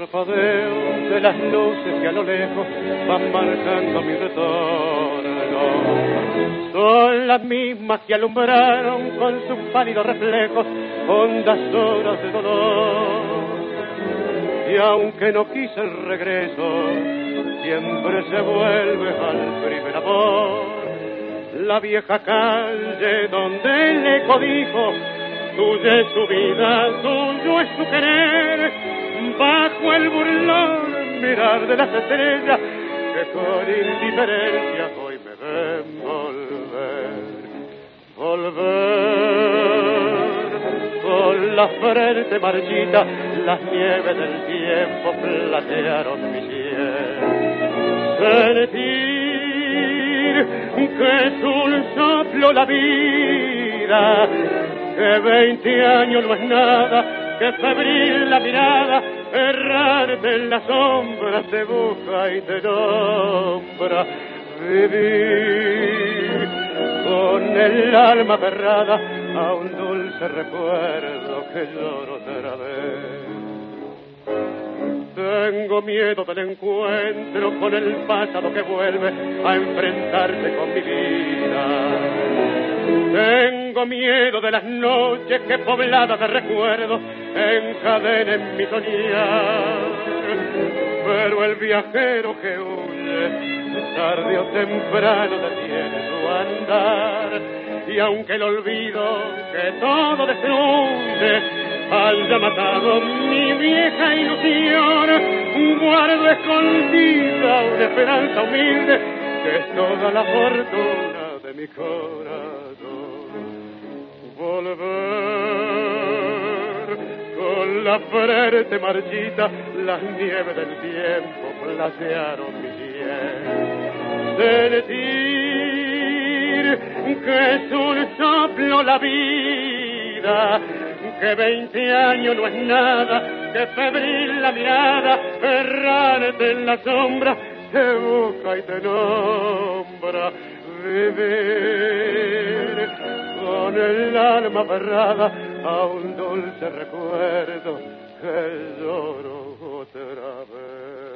parpadeo de las luces que a lo lejos van marcando mi retorno. Son las mismas que alumbraron con sus pálidos reflejos hondas horas de dolor. Y aunque no quise el regreso, siempre se vuelve al primer amor. La vieja calle donde el eco dijo: tuya es su vida, tuyo es su querer, bajo el burlón mirar de las estrellas que con indiferencia hoy me ven volver, con la frente marchita, las nieves del tiempo platearon mi piel, sentir que es un soplo la vida, que 20 años no es nada, que febril la mirada, errarte en las sombras te busca y te nombra. Vivir con el alma aferrada a un dulce recuerdo que lloro otra vez. Tengo miedo del encuentro con el pasado que vuelve a enfrentarse con mi vida. Tengo miedo de las noches que pobladas de recuerdos encadenen mi soñar. Pero el viajero que huye, tarde o temprano detiene su andar. Y aunque el olvido que todo destruye haya matado mi vieja ilusión, guardo escondida una esperanza humilde que es toda la fortuna de mi corazón. Volver con la frente marchita, las nieves del tiempo platearon mi piel. Sentir que es un soplo la vida, que 20 años no es nada, que febril la mirada, errarte en la sombra, te busca y te nombra. Vivir con el alma aferrada a un dulce recuerdo que lloro otra vez.